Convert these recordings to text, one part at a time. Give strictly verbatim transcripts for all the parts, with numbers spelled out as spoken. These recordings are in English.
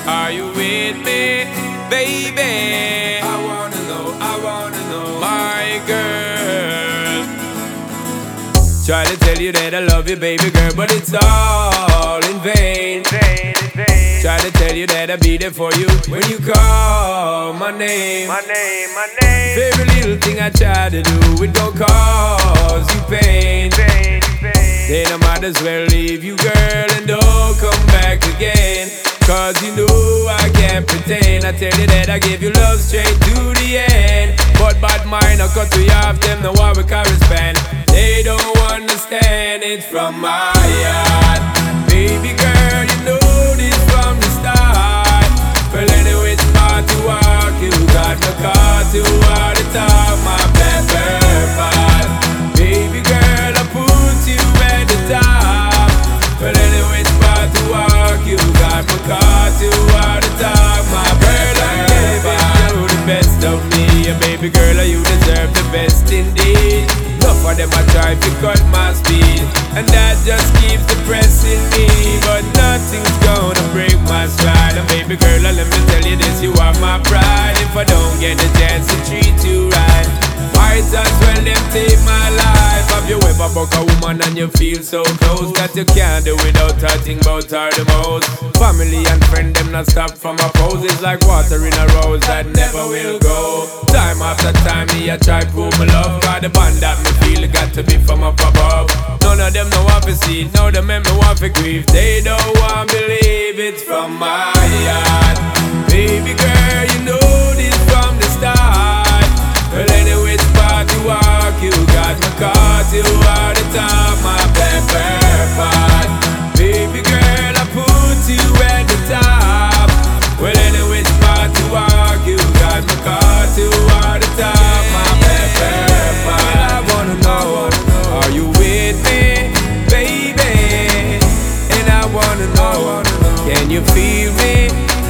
Are you with me, baby? I wanna know, I wanna know, My girl. Try to tell you that I love you, baby girl, but it's all in vain. Try to tell you that I'll be there for you when you call my name. my name, my name. Every little thing I try to do, it gon' cause you pain. Pain, pain. Then I might as well leave you, girl, and don't come back again. Cause you know I can't pretend. I tell you that I give you love straight to the end. But bad mind, I cut you off, them know why we correspond. They don't understand, it's from my heart. Baby girl, you know this from the start. Well, anyway, it's hard to walk. You got the car to all the top, my pepper pot. Baby girl, I put you at the top. Well, anyway, it's hard to walk. You got my car to all the top, my girl. I'm giving you the best of me, and baby girl, you deserve the best indeed. Enough of them I try to cut my speed, and that just keeps depressing me. But nothing's gonna break my stride. And baby girl, let me tell you this, you are my pride. If I don't get the chance to treat you right, might as well them take my life. Have you ever buck a woman and you feel so close that you can't do without touching about her the most? Family and friend them not stop from a pose. It's like water in a rose that never will go. Time after time me I try prove my love. Cause the bond that me feel got to be from up above. None of them know want to see it, none of them make me want to grieve. They don't want to believe it's from my heart. Baby girl, you know this from the start. Well, anyway, it's far to walk. You got my car to all the top, my pepper pot. Baby girl, I put you at the top. Well, anyway, it's far to walk. You got my car to all the top, my pepper pot. I wanna know, are you with me, baby? And I wanna know, can you feel me,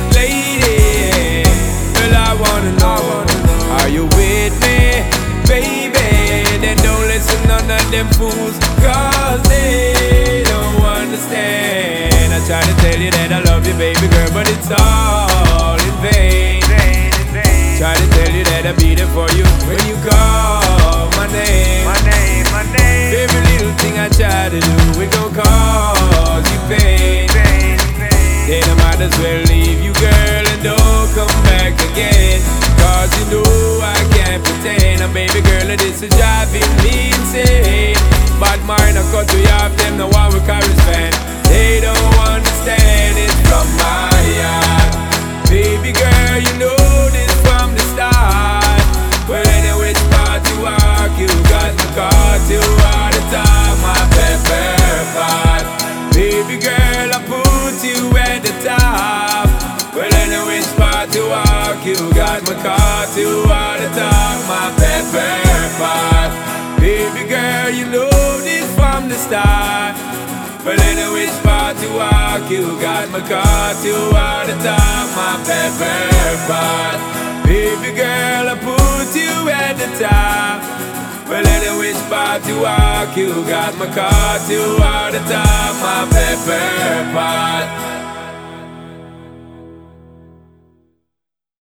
lady? Well, I wanna know, are you with me, baby? Then don't listen none of them fools, cause they don't understand. I try to tell you that I love you, baby girl, but it's all in vain. Try to tell you that I'll be there for you when you call my name. My name, my name. Every little thing I try to do, it gon' cause you pain. Pain, pain. Then I might as well leave you, girl, and don't come back again. Cause you know I can't pretend. And baby girl, this is driving me insane. Bad mind, I cut you off, them no one will correspond. They don't understand, it's from my heart. Baby girl, you know this from the start. Well, anyway, it's far to walk. You got the car to all the top, my pepper pot. Baby girl, I put you at the top. Well, anyway, it's far to walk. You got my car to all the top, my pepper pot. Baby girl, you know this from the start. Well, anyway, it's far to walk. You got my car to all the top, my pepper pot. Baby girl, I put you at the top. Well, anyway, it's far to walk. You got my car to all the top, my pepper pot.